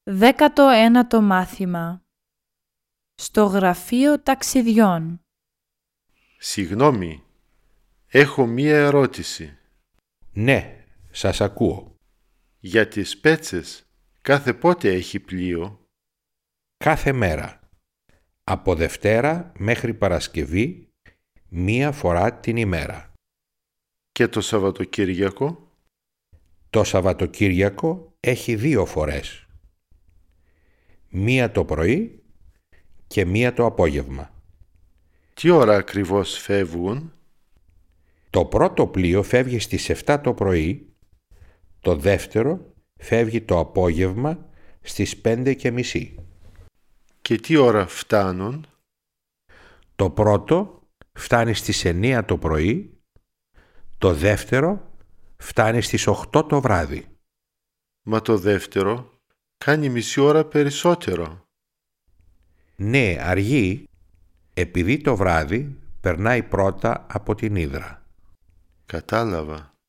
19ο μάθημα. Στο γραφείο ταξιδιών. Συγγνώμη, έχω μία ερώτηση. Ναι, σας ακούω. Για τις Πέτσες, κάθε πότε έχει πλοίο? Κάθε μέρα. Από Δευτέρα μέχρι Παρασκευή, μία φορά την ημέρα. Και το Σαββατοκύριακο? Το Σαββατοκύριακο έχει 2 φορές. Μία το πρωί και μία το απόγευμα. Τι ώρα ακριβώς φεύγουν? Το πρώτο πλοίο φεύγει στις 7 το πρωί, το δεύτερο φεύγει το απόγευμα στις 5:30. Και τι ώρα φτάνουν? Το πρώτο φτάνει στις 9 το πρωί, το δεύτερο φτάνει στις 8 το βράδυ. Μα το δεύτερο κάνει μισή ώρα περισσότερο. Ναι, αργεί, επειδή το βράδυ περνάει πρώτα από την Ύδρα. Κατάλαβα.